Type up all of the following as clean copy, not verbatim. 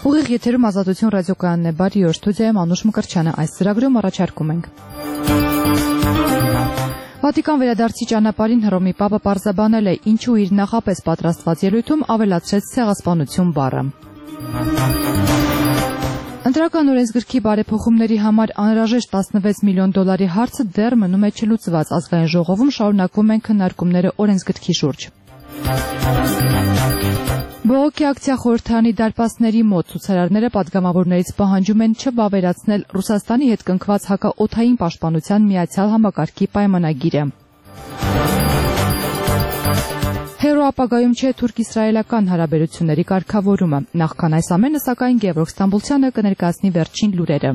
Ուղիղ եթերում Ազատություն ռադիոկայանն է, բարի օր, ստուդիայում Անուշ Մկրտչյանը, այս ծրագրում առաջարկում ենք։ Վատիկան վերադարձի ճանապարհին Հռոմի Պապը պարզաբանել է, ինչու իր նախապես պատրաստված ելույթում ավելացրեց ցեղասպանություն բառը։ Ընտրական օրենսգրքի բարեփոխումների համար անհրաժեշտ 16 միլիոն դոլարի հարցը դեռ մնում է չլուծված, ազգային ժողովում շարունակվում են քննարկումները օրենսգրքի շուրջ։ Բողոքի ակցիա խորհրդարանի դարպասների մոտ ցուցարարները պատգամավորներից պահանջում են չվավերացնել Ռուսաստանի հետ կնքված հակաօդային պաշտպանության միացյալ համակարգի պայմանագիրը։ Հերո ապագայում չէ թուրք-իսրայելական հարաբերությունների կարգավորումը։ Նախքան այս ամենը, սակայն Գևորգ Ստամբուլցյանը կներկայացնի վերջին լուրերը։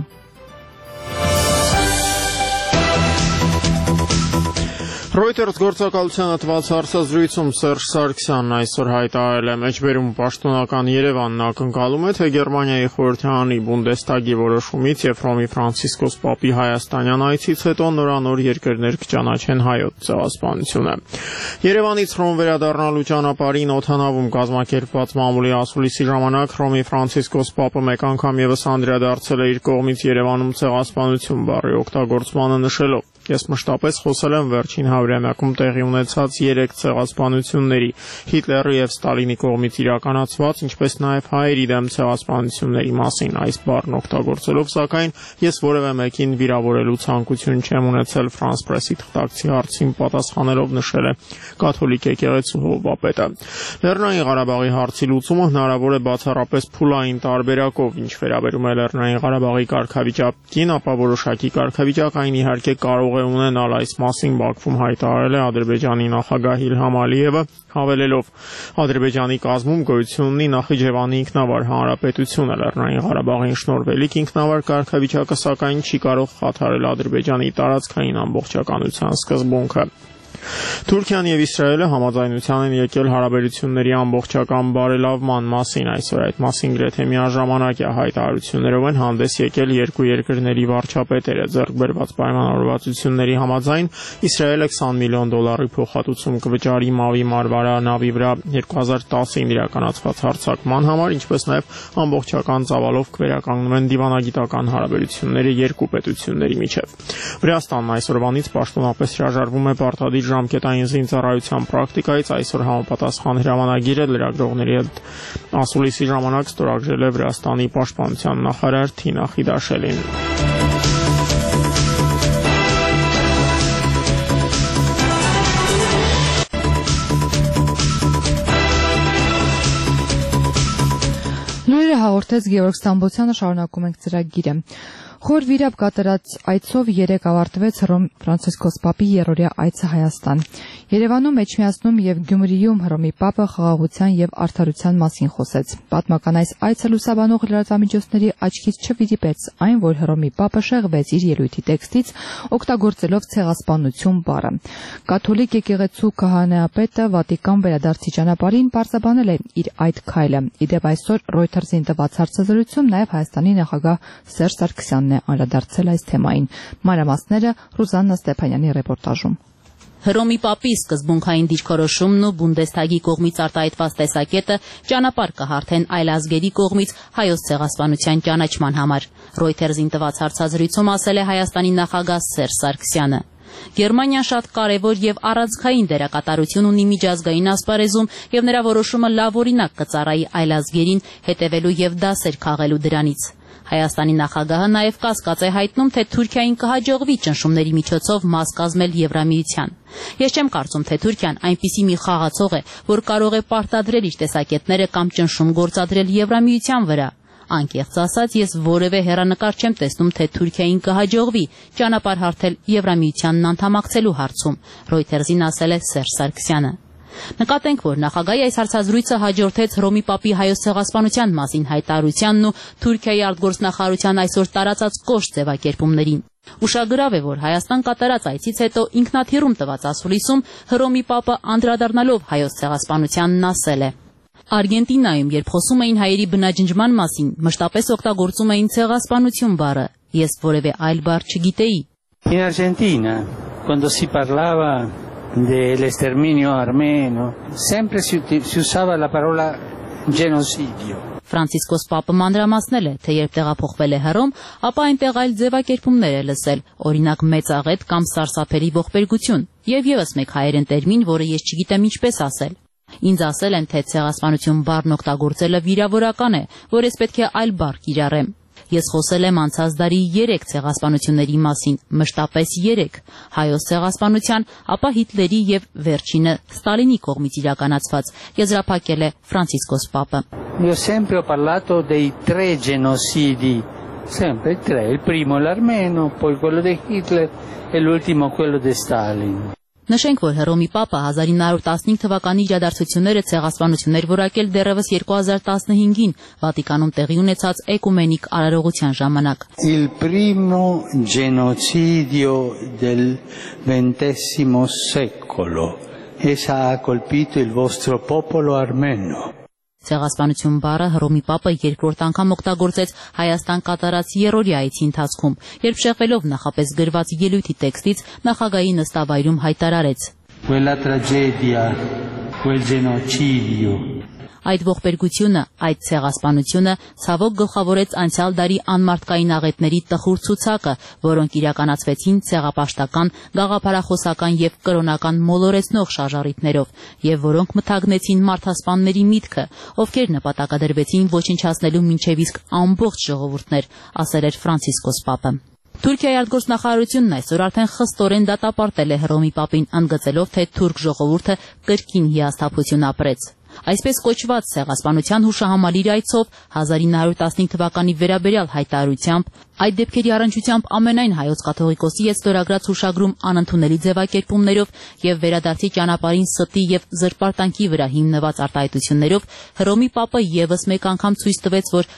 Reuters գործակալությանը տված հարցազրույցում Սերժ Սարգսյանն այսօր հայտարարել է մեջբերում պաշտոնական Երևանն ակնկալում է, թե Գերմանիայի խորհրդարանի Բունդեստագի որոշումից եւ Հռոմի Ֆրանցիսկոս Պապի հայաստանյան այցից հետո նորանոր երկրներ կճանաչեն հայոց ցեղասպանությունը։ Երևանից Հռոմ վերադառնալու ճանապարհին օդանավում կազմակերպված մամուլի ասուլիսի ժամանակ Հռոմի Ֆրանցիսկոս Պապը մեկ անգամ եւս անդրադարձել է իր կողմից Երևանում ցեղասպանություն բառի օգտագործմանը, նշելով. Ես մշտապես խոսել եմ վերջին 100-ամյակում տեղի ունեցած 3 ցեղասպանությունների՝ Հիտլերի եւ Ստալինի կողմից իրականացված, ինչպես նաեւ հայերի դեմ ցեղասպանությունների մասին։ Այս բառն օգտագործելով, սակայն ես որևէ մեկին վիրավորելու ցանկություն չեմ ունեցել, France Press-ի թղթակցի հարցին պատասխանելով նշել է կաթոլիկ եկեղեցու հովվապետը։ Լեռնային Ղարաբաղի հարցի լուծումը հնարավոր է բացառապես փուլային տարբերակով, ինչ վերաբերում է Լեռնային Ղարաբաղի կարգավիճակին, ապա որոշակի կարգավիճակ այն իհարկե կարող է ունենալ, այս մասին Բաքվում հայտարարել է Ադրբեջանի նախագահ Իլհամ Ալիևը, հավելելով. Ադրբեջանի կազմում գոյություն ունի Նախիջևանի ինքնավար հանրապետությունը, Լեռնային Ղարաբաղին շնորհվելիք ինքնավար կարգավիճակը, սակայն չի կարող խաթարել Ադրբեջանի տարածքային ամբողջականության սկզբունքը։ Թուրքիան եւ Իսրայելը համաձայնության են եկել հարաբերությունների ամբողջական բարելավման մասին, այսօր այդ մասին գրեթե միաժամանակ հայտարարություններով են հանդես եկել երկու երկրների վարչապետերը։ Ձեռք բերված պայմանավորվածությունների համաձայն Իսրայելը 20 միլիոն դոլարի փոխհատուցում կվճարի Մավի Մարվարա նավի վրա 2010-ին իրականացված հարձակման համար, ինչպես նաեւ ամբողջական ծավալով կվերականգնվեն դիվանագիտական հարաբերությունները երկու պետությունների միջև։ Վրաստանն այսօրվանից պաշտոնապես հրաժարվում է պարտադիր ժամկետային զինծառայության պրակտիկայից, այսօր համապատասխան հրամանագիրը լրագրողների հետ ասուլիսի ժամանակ ստորագրել է Վրաստանի պաշտպանության նախարար Թինա Խիդաշելին։ Լուրերը հաղորդեց Գևորգ Ստամբուլցյանը, շարունակում ենք ծրագիրը։ Խոր վիրապ կատարած այցով 3 ավարտվեց Հռոմ Ֆրանցիսկոս Պապի երրորդյա այցը Հայաստան։ Երևանում Էջմիածնում եւ Գյումրիում Հռոմի Պապը խաղաղության եւ արդարության մասին խոսեց։ Պատմական այս այցը լուսաբանող լրատվամիջոցների աչքից չվիրիպեց այն, որ Հռոմի Պապը շեղվեց իր ելույթի տեքստից, օգտագործելով ցեղասպանություն բառը։ Կաթոլիկ եկեղեցու քահանայապետը Վատիկան վերադարձի ճանապարհին պարզաբանել է իր այդ քայլը։ Իդեպ այսօր Reuters-ին տված հարցազրույցում նաեւ Հայաստանի նախագահ Սերժ Սարգսյանն է անդրադարձել այս թեմային։ Մանրամասները Ռուզաննա Ստեփանյանի ռեպորտաժում։ Հռոմի Պապի սկզբունքային դիրքորոշումն ու Բունդեստագի կողմից արտահայտված տեսակետը ճանապարհ կհարթեն այլազգերի կողմից հայոց ցեղասպանության ճանաչման համար։ Reuters-ին տված հարցազրույցում ասել է Հայաստանի նախագահ Սերժ Սարգսյանը։ Գերմանիան շատ կարևոր եւ առանցքային դերակատարություն ունի միջազգային ասպարեզում եւ նրա որոշումը լավ օրինակ կծառայի այլազգերին հետևելու եւ դասեր քաղելու դրանից։ Հայաստանի նախագահը նաև կասկած է հայտնում, թե Թուրքիային կհաջողվի ճնշումների միջոցով մաս կազմել Եվրամիության։ Ես չեմ կարծում, թե Թուրքիան այնպիսի մի խաղացող է, որ կարող է պարտադրել իր տեսակետները կամ ճնշում գործադրել Եվրամիության վրա։ Անկեղծ ասած, ես որևէ հեռանկար չեմ տեսնում, թե Թուրքիային կհաջողվի ճանապարհ հարթել Եվրամիությանն անդամակցելու հարցում, Reuters-ին ասել է Սերժ Սարգսյանը։ Նկատենք, որ նախագահի այս հարցազրույցը հաջորդեց Հռոմի Պապի հայոց ցեղասպանության մասին հայտարարությանն ու Թուրքիայի արտգործնախարարության այսօր տարածած կոշտ ձևակերպումներին։ Ուշագրավ է, որ Հայաստան կատարած այցից հետո ինքնաթիռում տված ասուլիսում Հռոմի Պապը անդրադառնալով հայոց ցեղասպանությանն ասել է. Արգենտինայում, երբ խոսում էին հայերի բնաջնջման մասին, մշտապես օգտագործում էին ցեղասպանություն բառը։ Ես որևէ այլ բառ չգիտեի։ In Argentina, quando si parlava dell'esterminio armeno, sempre si usava la parola genocidio. Ֆրանցիսկոս Պապը մանրամասնել է, թե երբ տեղափոխվել է Հռոմ, ապա այնտեղ այլ ձևակերպումներ է լսել, օրինակ մեծաղետ կամ սարսափելի ողբերգություն, եւ եւս մեկ հայերեն տերմին, որը ես չգիտեմ ինչպես ասել։ Ինձ ասել են, թե ցեղասպանություն բառն օգտագործելը վիրավորական է, որ ես պետք է այլ բառ կիրառեմ։ Ես խոսել եմ անցած դարի 3 ցեղասպանությունների մասին, մշտապես 3, հայոց ցեղասպանության, ապա Հիտլերի եւ վերջինը Ստալինի կողմից իրականացված, եզրափակել է Ֆրանցիսկոս Պապը։ Io sempre ho parlato dei 3 genocidi, sempre 3, il primo l'armeno, poi quello di Hitler e l'ultimo quello di Stalin. Նշենք, որ Հռոմի Պապը 1915 թվականի իրադարձությունները ցեղասպանություններ որակել դեռևս 2015-ին Վատիկանում տեղի ունեցած էկումենիկ արարողության ժամանակ։ Il primo genocidio del XX secolo e ha colpito il vostro popolo armeno. Ցեղասպանություն բառը Հռոմի Պապը երկրորդ անգամ օգտագործեց Հայաստան կատարած երրորդի այցի ընթացքում, երբ շեղվելով նախապես գրված ելույթի տեքստից նախագահի նստավայրում հայտարարեց. Quella tragedia, quel genocidio. Այդ ողբերգությունը, այդ ցեղասպանությունը ցավոք գլխավորեց անցյալ դարի անմարդկային աղետների տխուր ցուցակը, որոնք իրականացվեցին ցեղապաշտական, գաղափարախոսական եւ կրոնական մոլորեցնող շարժառիթներով, եւ որոնք մթագնեցին մարդասպանների միտքը, ովքեր նպատակադրվեցին ոչնչացնելու մինչեւ իսկ ամբողջ ժողովուրդներ, ասել էր Ֆրանցիսկոս Պապը։ Թուրքիայի արտգործնախարարությունն այսօր արդեն խստորեն դատապարտել է Հռոմի Պապին, ընդգծելով, թե թուրք ժողովուրդը կրկին հիասթափություն ապրեց։ Այսպես կոչված ցեղասպանության հուշահամալիր այցով 1915 թվականի վերաբերյալ հայտարարությամբ, այդ դեպքերի առնչությամբ ամենայն հայոց կաթողիկոսի հետ ստորագրած հուշագրում անընդունելի ձևակերպումներով եւ վերադարձի ճանապարհին ստի եւ զրպարտանքի վրա հիմնված արտահայտություններով Հռոմի Պապը եւս մեկ անգամ ցույց տվեց, որ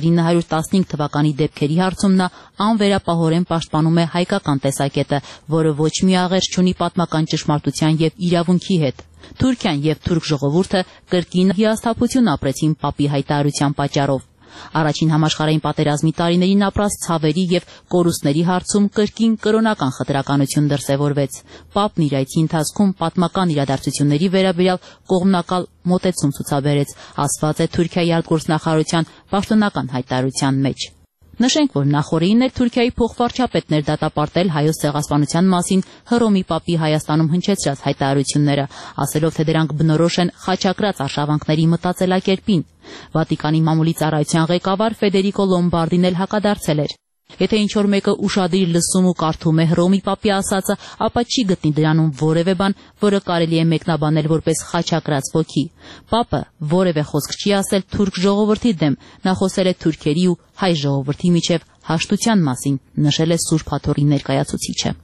1915 թվականի դեպքերի հարցում նա անվերապահորեն պաշտպանում է հայկական տեսակետը, որը ոչ մի աղերս չունի պատմական ճշմարտության եւ իրավունքի հետ։ Թուրքիան եւ թուրք ժողովուրդը կրկին հիասթափություն ապրեցին Պապի հայտարարության պատճառով։ Առաջին համաշխարհային պատերազմի տարիներին ապրած ցավերի եւ կորուստների հարցում կրկին կրոնական խտրականություն դրսեւորվեց։ Պապն իր այցի ընթացքում պատմական իրադարձությունների վերաբերյալ կողմնակալ մոտեցում ցուցաբերեց, ասված է Թուրքիայի արտգործնախարարության պաշտոնական հայտարարության մեջ։ Նշենք, որ նախորդին էր Թուրքիայի փոխվարչապետներ դատապարտել հայոց ցեղասպանության մասին Հռոմի Պապի Հայաստանում հնչեցրած հայտարարությունները, ասելով, թե դրանք բնորոշ են խաչակրած արշավանքների մտածելակերպին։ Վատիկանի մամուլի ծառայության ղեկավար Ֆեդերիկո Լոմբարդին էլ հակադարձել էր։ Եթե ինչ-որ մեկը ուշադիր լսում ու կարդում է Հռոմի Պապի ասածը, ապա չի գտնի դրանում որևէ բան, որը կարելի է մեկնաբանել որպես խաչակրած ոգի։ Պապը որևէ խոսք չի ասել թուրք ժողովրդի դեմ, նա խոսել է թուրքերի ու հայ ժողովրդի միջև հաշտության մասին, նշել է Սուրբ Հաթոռի ներկայացուցիչը։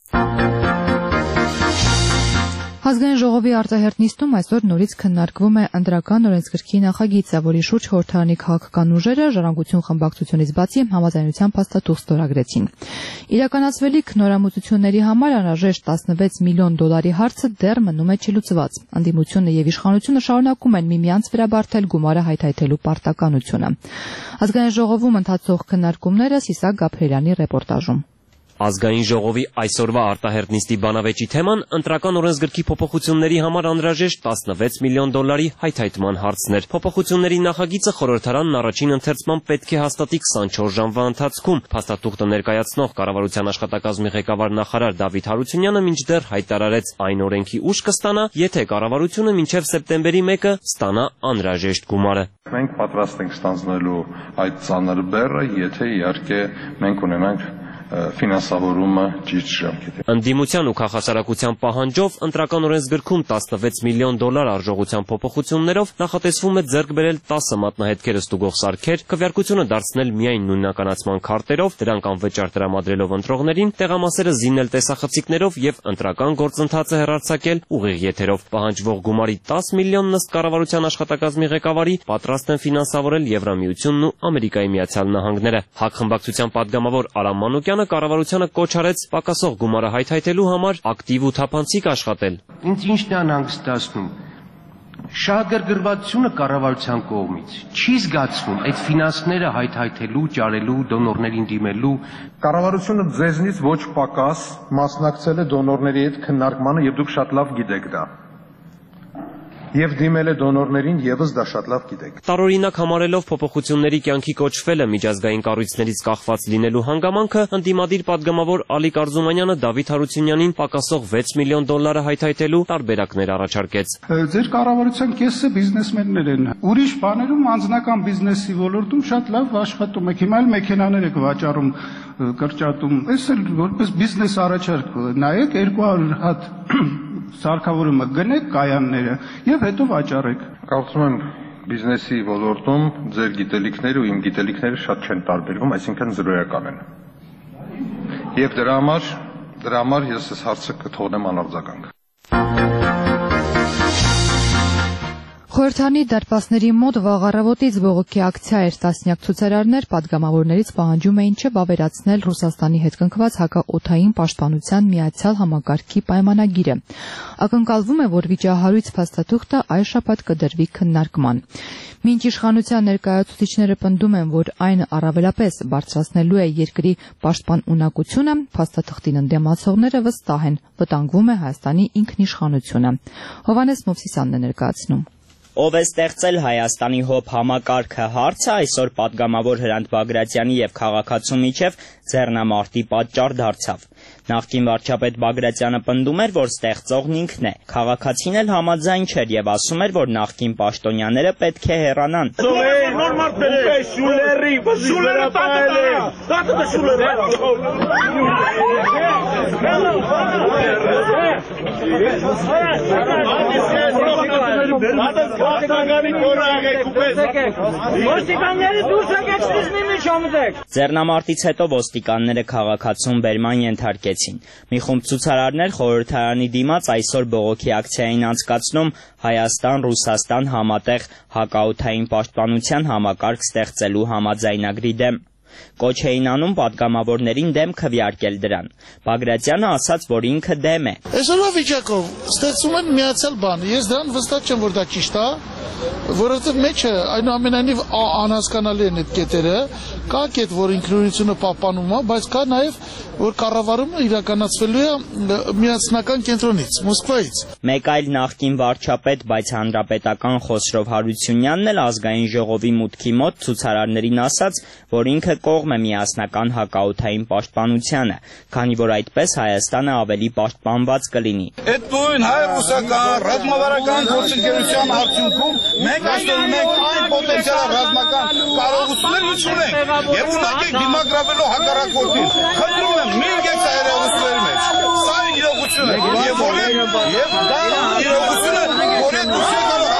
Ազգային ժողովի արտահերթ նիստում այսօր նորից քննարկվում է ընտրական օրենսգրքի նախագիծը, որի շուրջ խորհրդարանի քաղաքական ուժերը ժառանգություն խմբակցությունից բացի համաձայնության փաստաթուղթ ստորագրեցին։ Իրականացվելիք նորամուծությունների համար անհրաժեշտ 16 միլիոն դոլարի հարցը դեռ մնում է չլուծված։ Անդիմությունը եւ իշխանությունը շարունակում են միմյանց վերաբարձել գումարը հայթայթելու պարտականությունը։ Ազգային ժողովում ընթացող քննարկումները Սիսակ Գաբրելյանի ռեպորտաժում։ Ազգային ժողովի այսօրվա արտահերթ նիստի բանավեճի թեման ընտրական օրենսգրքի փոփոխությունների համար անհրաժեշտ 16 միլիոն դոլարի հայթայթման հարցն էր։ Փոփոխությունների նախագիծը խորհրդարանն առաջին ընթերցման պետք է հաստատի 24 ժամվա ընթացքում։ Փաստաթուղթը ներկայացնող կառավարության աշխատակազմի ղեկավար նախարար Դավիթ Հարությունյանը մինչդեռ հայտարարեց, այն օրենքի ուժ կստանա, եթե կառավարությունը մինչև սեպտեմբերի 1-ը ստանա անհրաժեշտ գումարը։ Մենք պատրաստ ենք ստանձնելու այդ ծանր բեռը, եթե իհարկե մենք ունենանք ֆինանսավորումը ճիշտ ժամկետի։ Ընդդիմության ու քաղաքասարակության պահանջով ընտրական օրենսգրքում 16 միլիոն դոլար արժողությամբ փոփոխություններով նախատեսվում է ձեռք բերել 10 մատնահետքերը ստուգող սարքեր, քվեարկությունը դարձնել միայն նույնականացման քարտերով, դրանք անվճար տրամադրելով ընտրողներին, տեղամասերը զինել տեսախցիկներով եւ ընտրական գործընթացը հեռարձակել ուղիղ եթերով։ Պահանջվող գումարի 10 միլիոնն ըստ կառավարության աշխատակազմի ղեկավարի պատրաստ են ֆինանսավորել Եվրամիությունն ու Ամերիկայի Միացյալ Նահանգները։ ՀԱԿ խմբակցության падգամավոր Արամ Մանուկյանը կառավարությանը կոչ արեց պակասող գումարը հայթայթելու համար ակտիվ ու թափանցիկ աշխատել։ Ինձ ինչն է անհանգստացնում։ Շահագրգռվածությունը կառավարության կողմից չի զգացվում այդ ֆինանսները հայթայթելու, ճարելու, դոնորներին դիմելու։ Կառավարությունը ձեզնից ոչ պակաս մասնակցել է դոնորների հետ քննարկմանը եւ դուք շատ լավ գիտեք դա։ Եվ դիմել է դոնորներին եւս դա շատ լավ գիտեք։ Տարօրինակ համարելով փոփոխությունների կյանքի կոչվելը միջազգային կառույցներից կախված լինելու հանգամանքը, ընդդիմադիր падգամավոր Ալիկ Արզումանյանը Դավիթ Հարությունյանին պակասող $6 միլիոն հայթայթելու տարբերակներ առաջարկեց։ Ձեր կառավարության կեսը բիզնեսմեններ են։ Ուրիշ բաներում անձնական բիզնեսի ոլորտում շատ լավ աշխատում եք։ Հիմա էլ մեքենաներ եք վաճառում, կրճատում։ Այս էլ որպես բիզնես առաջարկ նայեք 200 հատ սարքավորումը գնեք կայանները եւ հետո վաճառեք։ Կարծում եմ բիզնեսի ոլորտում ձեր գիտելիքները ու իմ գիտելիքները շատ չեն տարբերվում, այսինքն զրոյական են։ Եվ դրա համար ես այս հարցը կթողնեմ անարձագանք։ Խորհրդանի դարպասների մոտ վաղ առավոտից բողոքի ակցիա էր, տասնյակ ցուցարարներ падգամավորներից պահանջում էին չբավերացնել Ռուսաստանի հետ կնքված հակաօդային պաշտպանության միացյալ համակարգի պայմանագիրը։ Ակնկալվում է, որ վիճահարույց փաստաթուղթը այս շաբաթ կդրվի քննարկման։ Մինչ իշխանության ներկայացուցիչները պնդում են, որ այն առավելապես բարձրացնելու է երկրի պաշտպան ունակությունը, փաստաթղթին ընդդիմացողները վստահ են, վտանգվում է Հայաստանի ինքնիշխանությունը։ Հովհաննես Մովսիսյանն է ներկայացնում։ Ով է ստեղծել Հայաստանի հոբ համակարգը հարցը այսօր падգամավոր Հրանտ Բագրատյանի եւ քաղաքացու միջև ձեռնամարտի պատճառ դարձավ։ Նախկին վարչապետ Բագրատյանը պնդում էր, որ ստեղծողն ինքն է։ Քաղաքացին էլ համաձայն չէր եւ ասում էր, որ նախկին պաշտոնյաները պետք է հեռանան։ Ձեռնամարտից հետո ոստիկանները քաղաքացուն բերման ենթարկեցին։ Մի խումբ ցուցարարներ խորհրդարանի դիմաց այսօր բողոքի ակցիային անցկացնում Հայաստան-Ռուսաստան համատեղ հակաօդային պաշտպանության համակարգ ստեղծելու համաձայնագրի դեմ։ Կոչ էին անում падգամավորներին դեմ քվեարկել դրան։ Բագրատյանը ասաց, որ ինքը դեմ է։ Այսօրվա վիճակով ստեղծում են միացյալ բան։ Ես դրան վստահ չեմ, որ դա ճիշտ է, որովհետև մեջը այնուամենայնիվ անհասկանալի են այդ կետերը, կա կետ, որ ինքնուրույնությունը պահպանում է, բայց կա նաև, որ կառավարումը իրականացվելու է միասնական կենտրոնից, Մոսկվայից։ Մեկ այլ նախկին վարչապետ, բայց հանրապետական Խոսրով Հարությունյանն էլ ազգային ժողովի մուտքի մոտ ցուցարարներին ասաց, որ ինքը կողմ է միասնական հակաօդային պաշտպանությանը, քանի որ այդպես Հայաստանը ավելի պաշտպանված կլինի։ Այդ նույն հայ-ռուսական ռազմավարական գործընկերության արդյունքում մենք այսօր ունենք այն պոտենցիալ ռազմական կարողություններ ունենք եւ ունակենք դիմագրավելու հակառակորդին։ Խնդրում եմ մի եկեք սա իրողությունների մեջ։ Սա իրողություն է եւ դա իրողությունը որը դուք կարող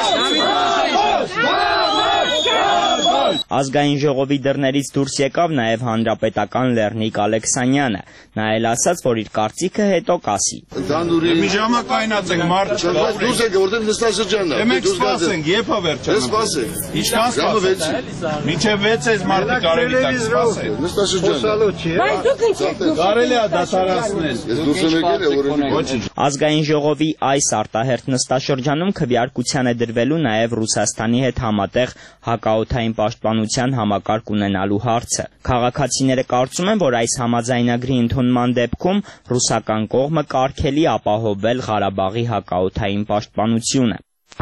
Ազգային ժողովի դռներից դուրս եկավ նաև հանրապետական Լեռնիկ Ալեքսանյանը, նա էլ ասաց, որ իր կարծիքը հետո կասի։ Մի ժամանակ կայնացեք մարդ դուրս եկեք, որտեղ նստաշրջանն է։ Մենք սպասենք, երբ է վերջանալու։ Ինչքան սպասենք։ Մինչև 6 մարդը կարելի է սպասել։ Նստաշրջանը։ Բայց դուք եք կարելի է դասարացնել։ Ես դուրս եմ եկել, որովհետեւ Ազգային ժողովի այս արտահերթ նստաշրջանում քվեարկության է դրվելու նաև Ռուսաստանի հետ համատեղ հակաօդային պաշտպանության համակարգ ունենալու հարցը։ Քաղաքացիները կարծում են, որ այս համաձայնագրի ընդունման դեպքում ռուսական կողմը կարգելի ապահովել Ղարաբաղի հակաօդային պաշտպանությունը։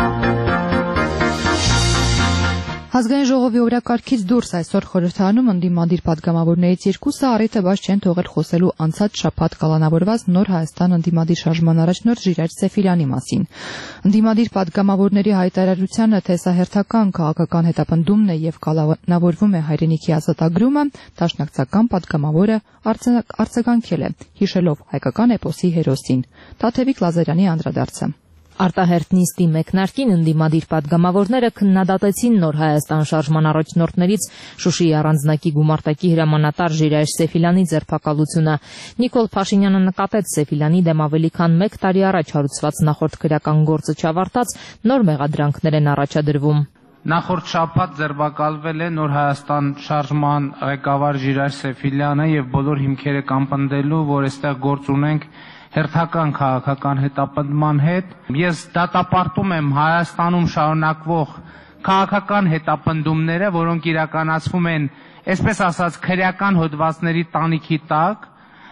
Ազգային ժողովի օրակարգից դուրս այսօր խորհրդարանում ընդդիմադիր падգամավորներից երկուսը առիթը բաց չեն թողել խոսելու անցած շաբաթ կալանավորված Նոր Հայաստան ընդդիմադիր շարժման առաջնորդ Ժիրայր Սեֆիլյանի մասին։ Ընդդիմադիր падգամավորների հայտարարությանը, թե սա հերթական քաղաքական հետապնդումն է եւ կալանավորվում է հայրենիքի ազատագրումը, դաշնակցական падգամավորը արձագանքել է, հիշելով հայկական էպոսի հերոսին։ Տաթևիկ Լազարյանի անդրադարձը։ Արտահերթ նիստի մեկնարկին ընդդիմադիր падգամավորները քննադատեցին Նոր Հայաստան շարժման առաջնորդներից Շուշիի առանձնակի գումարտակի հրամանատար Ժիրայր Սեֆիլյանի ձերբակալությունը։ Նիկոլ Փաշինյանը նկատեց Սեֆիլյանի դեմ ավելի քան 1 տարի առաջ հարուցված նախորդ քրեական գործը չավարտած նոր մեղադրանքներ են առաջադրվում։ Նախորդ շաբաթ ձերբակալվել է Նոր Հայաստան շարժման ղեկավար Ժիրայր Սեֆիլյանը եւ բոլոր հիմքերը կամպնդելու, որ այստեղ գործ ունենք հերթական քաղաքական հետապնդման հետ։ Ես դատապարտում եմ Հայաստանում շարունակվող քաղաքական հետապնդումները, որոնք իրականացվում են, այսպես ասած, քրեական հոդվածների տանիքի տակ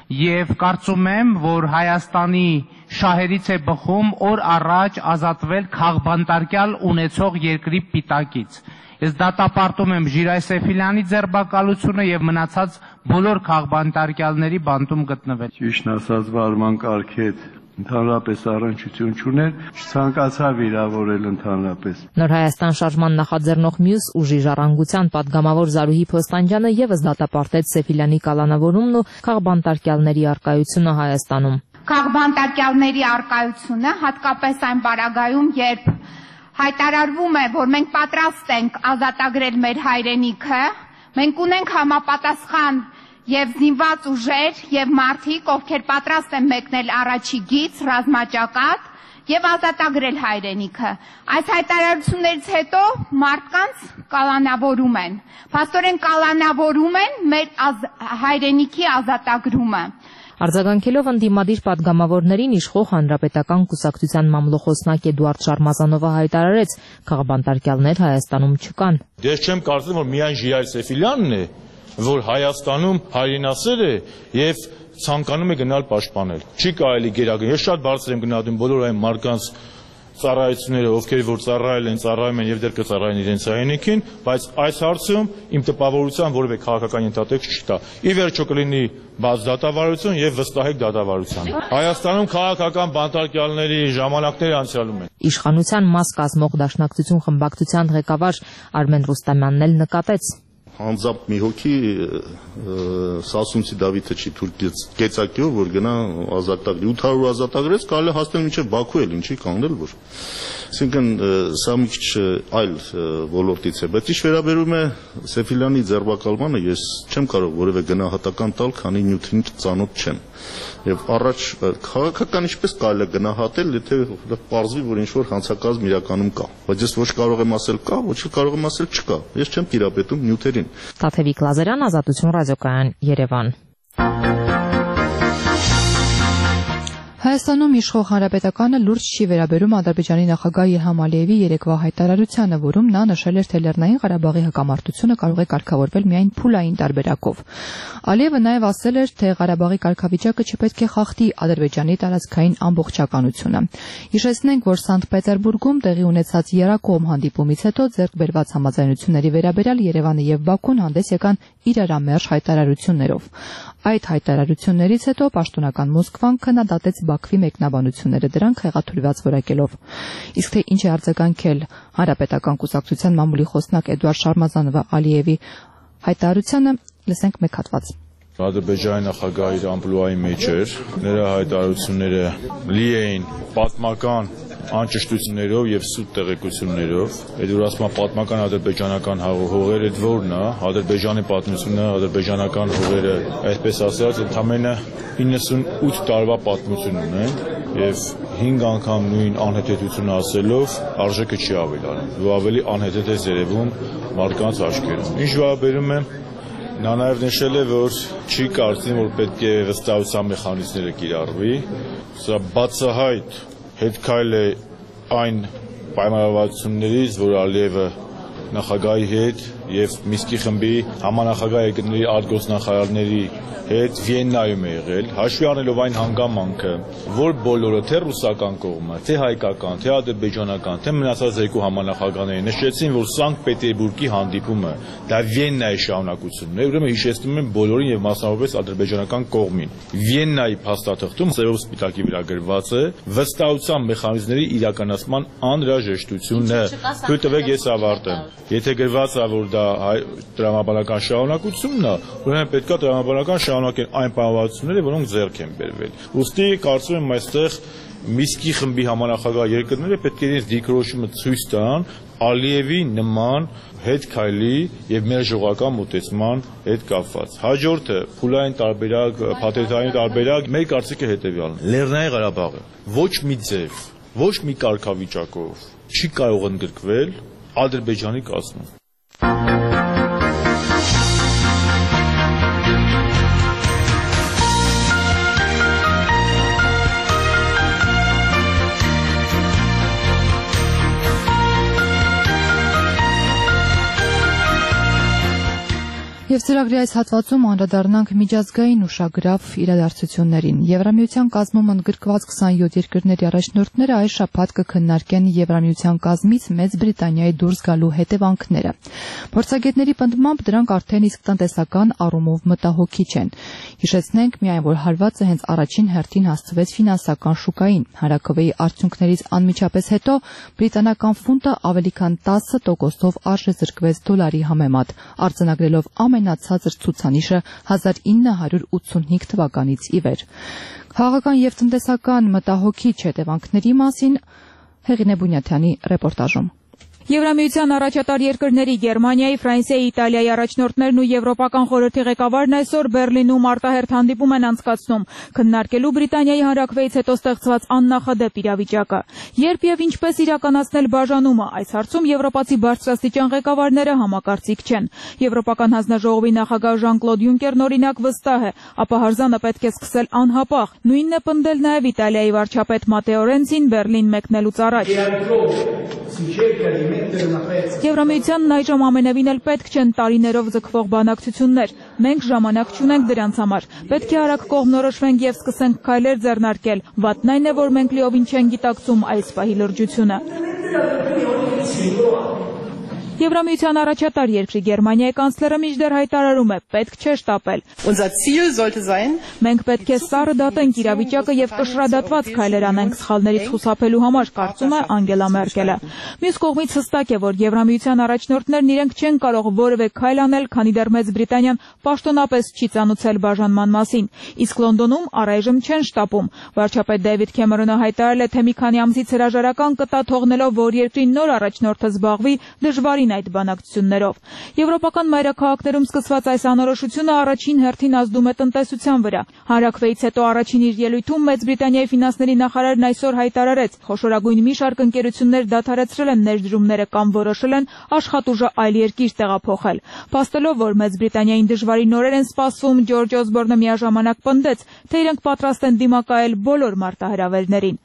եւ կարծում եմ, որ Հայաստանի շահերից է բխում օր առաջ ազատվել քաղբանտարկյալ ունեցող երկրի պիտակից։ Ես դատապարտում եմ Ժիրայր Սեֆիլյանի ձերբակալությունը եւ մնացած բոլոր քաղբանտարկյալների բանտում գտնվել։ Ճիշտն ասած, Վարման կարգի հետ ընդհանրապես առնչություն չուներ, չցանկացա վիրավորել ընդհանրապես։ Նոր Հայաստան շարժման նախաձեռնող մյուս ուժի ժառանգության պատգամավոր Զարուհի Փոստանջյանը եւս դատապարտեց Սեֆիլյանի կալանավորումն ու քաղբանտարկյալների առկայությունը Հայաստանում։ Քաղբանտարկյալների առկայությունը հատկապես այն պարագայում, երբ հայտարարվում է, որ մենք պատրաստ ենք ազատագրել մեր հայրենիքը, մենք ունենք համապատասխան եւ զինված ուժեր եւ մարդիկ, ովքեր պատրաստ են մեկնել առաջի գիծ, ռազմաճակատ եւ ազատագրել հայրենիքը։ Այս հայտարարություններից հետո մարդկանց կալանավորում են։ Փաստորեն կալանավորում են մեր հայրենիքի ազատագրումը։ Արձագանքելով ընդդիմադիր պատգամավորներին իշխող Հանրապետական կուսակցության մամլոխոսնակ Էդուարդ Շարմազանովը հայտարարեց, քաղբանտարկյալներ Հայաստանում չկան։ Ես չեմ կարծում, որ միայն Ժիրայր Սեֆիլյանն է, որ Հայաստանում հայրենասեր է եւ ցանկանում է գնալ պաշտպանել։ Չի կարելի գերագնել։ Ես շատ բարձր եմ գնահատում բոլոր այն մարդկանց ծառայությունները, ովքեր որ ծառայել են, ծառայում են եւ դեռ կծառայեն իրենց հայրենիքին, բայց այս հարցում իմ տպավորության որևէ քաղաքական ենթատեքստ չկա։ Ի վերջո կլինի բաց դատավարություն եւ վստահեք դատավարության։ Հայաստանում քաղաքական բանտարկյալների ժամանակները անցյալում են։ Իշխանության մաս կազմող Դաշնակցություն խմբակցության ղեկավար Արմեն Ռուստամյանն էլ նկատեց. Անձամբ մի հոգի Սասունցի Դավիթը չի թույլ կեցակիով, որ գնա ազատագրի 800 ազատագրեց, կարելի հասնել մինչև Բաքու էլ, ինչի կանգնել, որ այսինքն սա մի քիչ այլ ոլորտից է, բայց ինչ վերաբերում է Սեֆիլյանի ձերբակալմանը, ես չեմ կարող որևէ գնահատական տալ, քանի նյութին ծանոթ չեմ։ Եվ առաջ քաղաքական ինչպես կարելի է գնահատել, եթե պարզվի, որ ինչ-որ հանցակազմ իրականում կա, բայց ես ոչ կարող եմ ասել կա, ոչ էլ կարող եմ ասել չկա։ Ես չեմ տիրապետում նյութերին։ Տաթևիկ Լազարյան, Ազատություն ռադիոկայան, Երևան։ Հայաստանում իշխող Հանրապետականը լուրջ չի վերաբերում Ադրբեջանի նախագահ Իլհամ Ալիևի երեկվա հայտարարությանը, որում նա նշել էր, թե Լեռնային Ղարաբաղի հակամարտությունը կարող է կարգավորվել միայն փուլային տարբերակով։ Ալիևը նաև ասել էր, թե Ղարաբաղի կարգավիճակը չպետք է խախտի Ադրբեջանի տարածքային ամբողջականությունը։ Հիշեցնենք, որ Սանտ Պետերբուրգում տեղի ունեցած երակողմ հանդիպումից հետո ձեռք բերված համաձայնությունների վերաբերյալ Երևանը եւ Բաքուն հանդես եկան իրարամերժ հայտարարություններով։ Այդ հայտարարություններից հետո պաշտոնական Մոսկվան քննադատեց Բաքվի մեկնաբանությունները, դրանք հեղաթյուրված որակելով։ Իսկ թե ինչ է արձագանքել Հանրապետական կուսակցության մամուլի խոսնակ Էդուարդ Շարմազանովը Ալիևի հայտարարությանը, լսենք մեկ հատված։ Ադրբեջանի նախագահը իր ամպլուայի մեջ էր, նրա հայտարարությունները լի էին պատմական անճշտություններով եւ սուտ տեղեկություններով։ Այդ որ ասում պատմական ադրբեջանական հողերը դորն է, Ադրբեջանի պատմությունը, ադրբեջանական հողերը, այսպես ասած, ընդամենը 98 տարվա պատմություն ունեն եւ 5 անգամ նույն անհետեթությունը ասելով արժեքը չի ավելանում։ Ու ավելի անհետեթ է երևում մարդկանց աչքերում։ Ինչ վերաբերում է նա նաև նշել է, որ չի կարծում, որ պետք է վստահության մեխանիզմները կիրառվի։ Սա բացահայտ հետքայլ է այն պայմանավորվածություններից, որ Ալիևը նախագահի հետ եւ Միսկի խմբի համանախագահ երկրների արտգործնախարարների հետ Վիեննայում է եղել, հաշվի առնելով այն հանգամանքը, որ բոլորը թե ռուսական կողմը, թե հայկական, թե ադրբեջանական, թե մնացած երկու համանախագահները նշեցին, որ Սանկտ Պետերբուրգի հանդիպումը դա Վիեննայի շարունակությունն է, ուրեմն հիշեցնում են բոլորին եւ մասնավորապես ադրբեջանական կողմին։ Վիեննայի փաստաթղթում ծերով սպիտակի վրա գրված է վստահության մեխանիզմների իրականացման անհրաժեշտությունը։ Թույլ տվեք ես ավարտեմ։ Եթե գրված է, որ դա տրամաբանական շարունակությունն է, ուրեմն պետքա տրամաբանական շարունակեն այն պայմանավորվածությունները, որոնք ձեռք են բերվել։ Ուստի կարծում եմ այստեղ Միսկի խմբի համանախագահ երկրները պետք է իրենց դիրքորոշումը ցույց տան Ալիևի նման հետքայլի եւ մերժողական մոտեցման հետ կապված։ Հաջորդը փուլային տարբերակ, փաթեթային տարբերակ, մեր կարծիքը հետեւյալն է։ Լեռնային Ղարաբաղը ոչ մի ձև, ոչ մի կարգավիճակով չի կարող ընդգրկվել Ադրբեջանի կազմում։ Եվ ծրագրի այս հատվածում անդրադառնանք միջազգային ուշագրավ իրադարձություններին։ Եվրամիության կազմում ընդգրկված 27 երկրների առաջնորդները այս շաբաթ կքննարկեն Եվրամիության կազմից Մեծ Բրիտանիայի դուրս գալու հետևանքները։ Փորձագետների պնդմամբ դրանք արդեն իսկ տնտեսական առումով մտահոգիչ են։ Հիշեցնենք միայն, որ հարվածը հենց առաջին հերթին հասցվեց ֆինանսական շուկային։ Հարաքվեի արդյունքներից անմիջապես հետո բրիտանական ֆունտը ավելի քան 10% արժեզրկվեց դոլարի համեմատ, արձանագրելով ամենացածր ցուցանիշը 1985 թվականից ի վեր։ Քաղաքական եւ տնտեսական մտահոգիչ հետևանքների մասին Հեղինե Բունյաթյանի ռեպորտաժում։ Եվրամիության առաջատար երկրների Գերմանիայի, Ֆրանսիայի, Իտալիայի առաջնորդներն ու Եվրոպական խորհրդի ղեկավարն այսօր Բեռլինում արտահերթ հանդիպում են անցկացնում, քննարկելու Բրիտանիայի հանրաքվեից հետո ստեղծված աննախադեպ իրավիճակը։ Երբ եւ ինչպես իրականացնել բաժանումը, այս հարցում եվրոպացի բարձրաստիճան ղեկավարները համակարծիք չեն։ Եվրոպական հանձնաժողովի նախագահ Ժան-Կլոդ Յունկերն օրինակ վստահ է, ապա հարզանը պետք է սկսել անհապաղ։ Նույնն է պնդել նաեւ Իտալիայի վարչապետ Մատեո Ռենցին Բեռլին մեկնելուց առաջ։ Եվրամիությանն այժմ ամենևին էլ պետք չեն տարիներով ձգվող բանակցություններ։ Մենք ժամանակ չունենք դրանց համար։ Պետք է արագ կողմնորոշվենք եւ սկսենք քայլեր ձեռնարկել։ Վատն այն է, որ մենք լիովին չենք գիտակցում այս պահի լրջությունը։ Եվրամիության առաջատար երկրի Գերմանիայի կանցլերը մինչդեռ հայտարարում է, պետք չէ շտապել։ Մենք պետք է սառը դատենք իրավիճակը եւ կշռադատված քայլեր անենք սխալներից խուսափելու համար, կարծում է Անգելա Մերկելը։ Մյուս կողմից հստակ է, որ Եվրամիության առաջնորդներն իրենք չեն կարող որևէ քայլ անել, քանի դեռ Մեծ Բրիտանիան պաշտոնապես չի ծանուցել բաժանման մասին։ Իսկ Լոնդոնում առայժմ չեն շտապում։ Վարչապետ Դեյվիդ Քեմերոնը հայտարարել է, թե մի քանի ամսից հրաժարական կտա թողնելով, որ երկրի նոր առաջնորդը զբաղվի դժվարին այդ բանակցություններով։ Եվրոպական մայրաքաղաքներում սկսված այս անորոշությունը առաջին հերթին ազդում է տնտեսության վրա։ Հանրաքվեից հետո առաջին իր ելույթում Մեծ Բրիտանիայի ֆինանսների նախարարն այսօր հայտարարեց, խոշորագույն մի շարք ընկերություններ դադարեցրել են ներդրումները կամ որոշել են աշխատուժը այլ երկիր տեղափոխել։ Փաստելով, որ Մեծ Բրիտանիային դժվարին օրեր են սպասվում, Ջորջ Օսբորնը միաժամանակ պնդեց, թե իրենք պատրաստ են դիմակայել բոլոր մարտահրավերներին։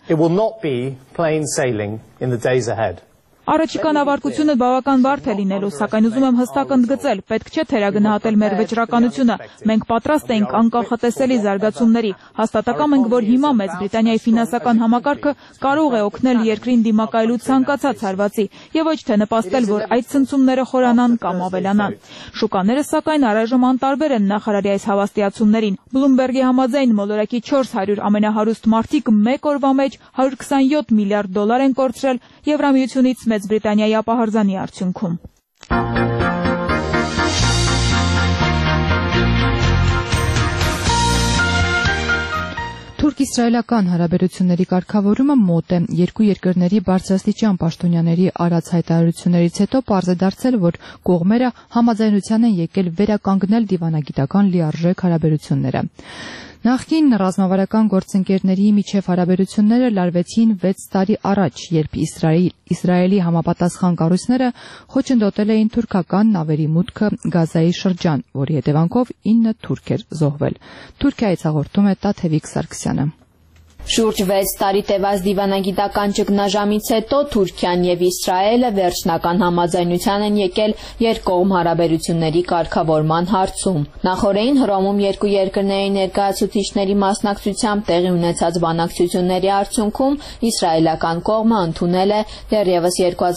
Առաջիկա նավարկությունը բավական բարդ է լինելու, սակայն ուզում եմ հստակ ընդգծել, պետք չէ թերագնահատել մեր վճռականությունը։ Մենք պատրաստ ենք անկանխատեսելի զարգացումների։ Հաստատակամ ենք, որ հիմա Մեծ Բրիտանիայի ֆինանսական համակարգը կարող է օգնել երկրին դիմակայելու ցանկացած հարվածի եւ ոչ թե նպաստել, որ այդ ցնցումները խորանան կամ ավելանան։ Շուկաները սակայն առայժմ անտարբեր են նախարարի այս հավաստիացումներին։ Բլումբերգի համաձայն մոլորակի 400 ամենահարուստ մարդիկ մեկ օրվա մեջ $127 միլիարդ են կորցրել Եվրամիությունից Մեծ Բրիտանիայի ապահարզանի արդյունքում։ Թուրք-իսրայելական հարաբերությունների կարգավորումը մոտ է։ Երկու երկրների բարձրաստիճան պաշտոնյաների արած հայտարարություններից հետո պարզ է դարձել, որ կողմերը համաձայնության են եկել վերականգնել դիվանագիտական լիարժեք հարաբերությունները։ Նախկին ռազմավարական գործընկերների միջև հարաբերությունները լարվեցին 6 տարի առաջ, երբ Իսրայելի համապատասխան կառույցները խոչընդոտել էին թուրքական նավերի մուտքը Գազայի շրջան, որի հետևանքով 9 թուրք էր զոհվել։ Թուրքիայից հաղորդում է Տաթևիկ Սարգսյանը։ Շուրջ 6 տարի տևած դիվանագիտական ճգնաժամից հետո Թուրքիան եւ Իսրայելը վերջնական համաձայնության են եկել երկկողմ հարաբերությունների կարգավորման հարցում։ Նախորդին Հռոմում երկու երկրների ներկայացուցիչների մասնակցությամբ տեղի ունեցած բանակցությունների արդյունքում իսրայելական կողմը ընդունել է դեռևս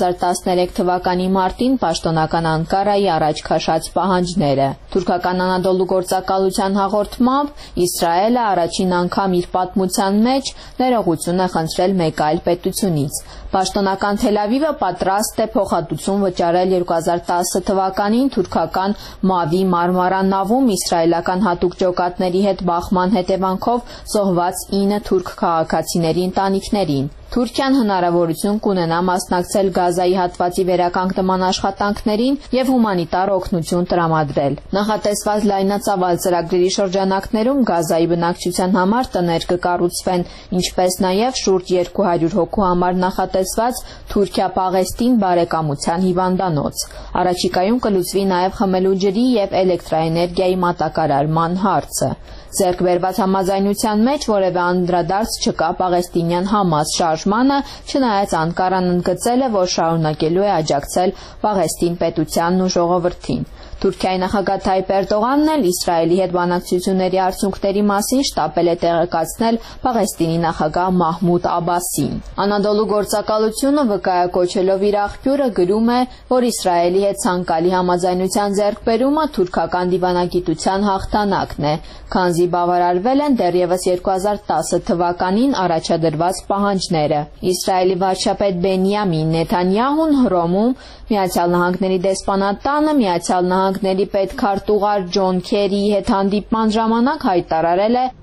2013 թվականի մարտին պաշտոնական Անկարայի առաջ քաշած պահանջները։ Թուրքական Անադոլու գործակալության հաղորդմամբ Իսրայելը առաջին անգամ իր պատմության մեջ ներողություն է խնդրել մեկ այլ պետությունից։ Պաշտոնական Թել Ավիվը պատրաստ է փոխհատուցում վճարել 2010 թվականին թուրքական Մավի Մարմարա նավում իսրայելական հատուկ ջոկատների հետ բախման հետևանքով զոհված 9 թուրք քաղաքացիների ընտանիքներին։ Թուրքիան հնարավորություն կունենա մասնակցել Գազայի հատվածի վերականգնման աշխատանքներին եւ հումանիտար օգնություն տրամադրել։ Նախատեսված լայնածավալ ծրագրերի շրջանակներում Գազայի բնակչության համար տներ կկառուցվեն, ինչպես նաեւ շուրջ 200 հոգու համար նախատեսված Թուրքիա-Պաղեստին բարեկամության հիվանդանոց։ Առաջիկայում կլուծվի նաեւ խմելու ջրի եւ էլեկտրաէներգիայի մատակարարման հարցը։ Ձեռք բերված համաձայնության մեջ որևէ անդրադարձ չկա պաղեստինյան Համաս շարժմանը, չնայած Անկարան ընդգծել է, որ շարունակելու է աջակցել Պաղեստին պետությանն ու ժողովրդին։ Թուրքիայի նախագահ Թայիպ Էրդողանն էլ Իսրայելի հետ բանակցությունների արդյունքների մասին շտապել է տեղեկացնել Պաղեստինի նախագահ Մահմուդ Աբասին։ Անադոլու գործակալությունը վկայակոչելով իր աղբյուրը գրում է, որ Իսրայելի հետ ցանկալի համաձայնության ձեռքբերումը թուրքական դիվանագիտության հաղթանակն է, քանզի բավարարվել են դեռևս 2010 թվականին առաջադրված պահանջները։ Իսրայելի վարչապետ Բենյամին Նեթանյահուն Հռոմում Միացյալ Նահանգների դեսպանատանը Միացյալ Նահանգների պետքարտուղար Ջոն Քերիի հետ հանդիպման ժամանակ հայտարարել է,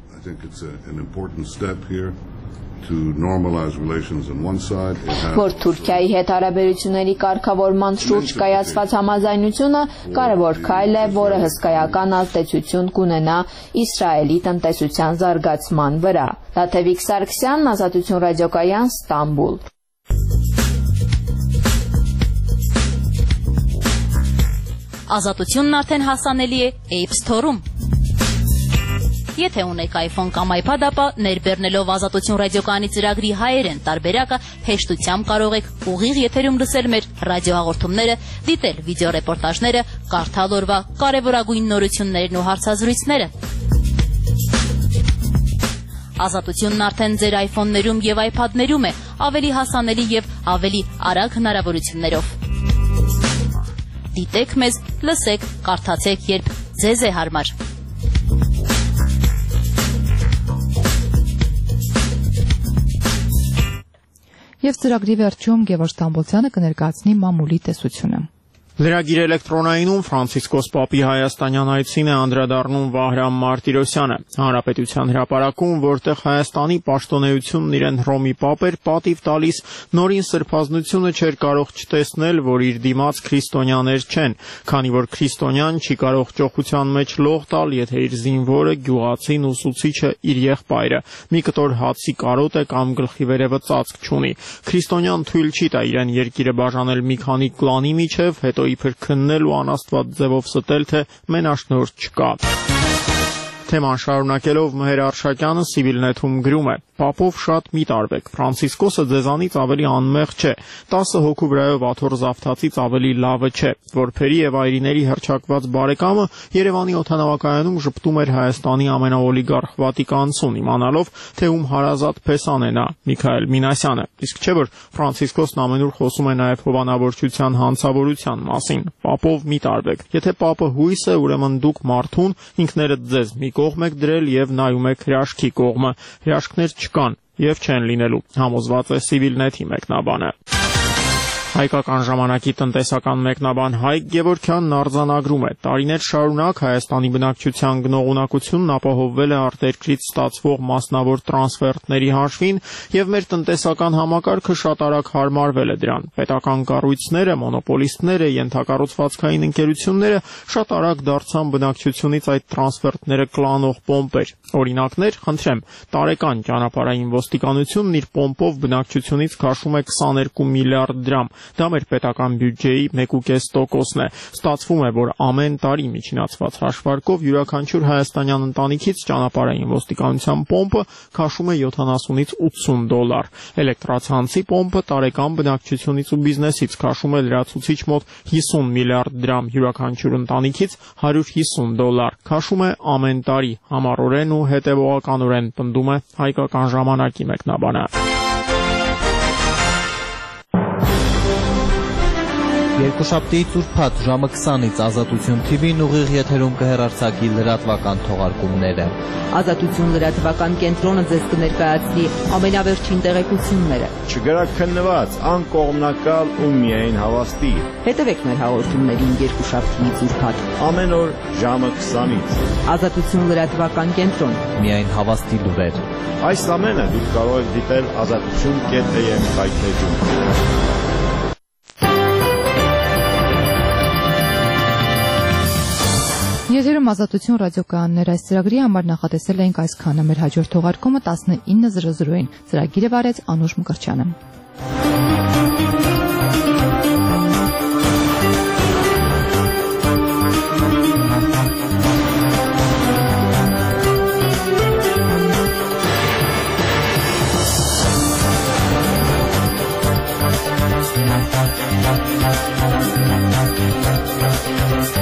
որ Թուրքիայի հետ հարաբերությունների կարգավորման շուրջ կայացված համաձայնությունը կարևոր քայլ է, որը հսկայական ազդեցություն կունենա Իսրայելի տնտեսության զարգացման վրա։ Լաթևիկ Սարգսյանն, Ազատություն ռադիոկայան, Ստամբուլ։ Ազատությունն արդեն հասանելի է App Store-ում։ Եթե ունեք iPhone կամ iPad, ապա ներբեռնելով Ազատություն ռադիոկայանի ծրագրի հայերեն տարբերակը հեշտությամբ կարող եք ուղիղ եթերում լսել մեր ռադիոհաղորդումները, դիտել վիդեոռեպորտաժները, կարդալ օրվա կարևորագույն նորություններն ու հարցազրույցները։ Ազատությունն արդեն ձեր iPhone-ներում եւ iPad-ներում է, ավելի հասանելի եւ ավելի արագ հնարավորություններով։ Դիտեք մեզ, լսեք, կարդացեք, երբ ձեզ է հարմար։ Եվ ծրագրի վերջում Գևորգ Ստամբոլցյանը կներկայացնի մամուլի տեսությունը։ Լրագիր էլեկտրոնայինում Ֆրանցիսկոս Պապի հայաստանյան այցին է անդրադառնում Վահրամ Մարտիրոսյանը։ Հանրապետության հրապարակում, որտեղ Հայաստանի պաշտոնեությունն իրեն Հռոմի Պապ էր պատիվ տալիս, նորին սրբազնությունը չէր կարող չտեսնել, որ իր դիմաց քրիստոնյաներ չեն, քանի որ քրիստոնյան չի կարող ճոխության մեջ լող տալ, եթե իր զինվորը, գյուղացին, ուսուցիչը իր եղբայրը մի կտոր հացի կարոտ է կամ գլխի վերևը ծածկ չունի։ Քրիստոնյան թույլ չի տա իրեն երկիրը բաժանել մի քանի կլանի միջև, հետո իբր քննել ու անաստված ձևով ստել, թե մենաշնորհ չկա։ Թեման շարունակելով Մհեր Արշակյանը Civilnet-ում գրում է. Պապով շատ մի տարվեք, Ֆրանցիսկոսը ձեզանից ավելի անմեղ չէ, 10 հոգու վրայով աթոռ զավթածից ավելի լավը չէ, որբերի եւ այրիների հռչակված բարեկամը Երևանի օդանավակայանում ժպտում էր Հայաստանի ամենաօլիգարխ Վատիկանցուն, իմանալով, թե ում հարազատ փեսան է նա, Միքայել Մինասյանը, իսկ չէ որ Ֆրանցիսկոսն ամենուր խոսում է նաեւ հովանավորչության հանցավորության մասին, Պապով մի տարվեք, եթե Պապը հույս է, ուրեմն դուք մարդուն, ինքներդ ձեզ մի կողմ եք դրել եւ նայում եք հրաշքի կողմը, հրաշքներ չկան եւ չեն լինելու, համոզված է Civilnet-ի մեկնաբանը։ Հայկական ժամանակի տնտեսական մեկնաբան Հայկ Գևորգյանն արձանագրում է. տարիներ շարունակ Հայաստանի բնակչության գնողունակությունն ապահովվել է արտերկրից ստացվող մասնավոր տրանսֆերտների հաշվին եւ մեր տնտեսական համակարգը շատ արագ հարմարվել է դրան։ Պետական կառույցները, մոնոպոլիստները, ենթակառուցվածքային ընկերությունները շատ արագ դարձան բնակչությունից այդ տրանսֆերտները կլանող պոմպեր։ Օրինակներ, խնդրեմ, տարեկան ճանապարհային ոստիկանությունն իր պոմպով բնակչությունից քաշում է 22 միլիարդ դրամ։ Դա մեր պետական բյուջեի 1.5%-ն է։ Ստացվում է, որ ամեն տարի միջինացված հաշվարկով յուրաքանչյուր հայաստանյան ընտանիքից ճանապարհային ոստիկանության պոմպը քաշում է 70-ից 80 դոլար։ Էլեկտրացանցի պոմպը տարեկան բնակչությունից ու բիզնեսից քաշում է լրացուցիչ մոտ 50 միլիարդ դրամ, յուրաքանչյուր ընտանիքից 150 դոլար։ Քաշում է ամեն տարի, համառորեն ու հետևողականորեն, պնդում է Հայկական ժամանակի մեկնաբանը։ Երկուշաբթի ծուրփաթ ժամը 20-ից Ազատություն TV-ն ուղիղ եթերում կհեռարձակի լրատվական թողարկումները։ Ազատություն լրատվական կենտրոնը ձեզ կներկայացնի ամենավերջին տեղեկությունները։ Չգրակ քննված, անկողմնակալ ու միայն հավաստի։ Հետևեք մեր հաղորդումներին երկուշաբթի ծուրփաթ ամեն օր ժամը 20-ից։ Ազատություն լրատվական կենտրոն, միայն հավաստի լուրեր։ Այս ամենը դուք կարող եք դիտել azatutun.am сайթերում։ Եթերում Ազատություն ռադիոկայաններ այս ծրագրի համար նախատեսել էինք այսքանը, մեր հաջորդ թողարկումը 19:00-ին։ Ծրագիրը վարեց Անուշ Մկրտչյանը։ We'll be right back.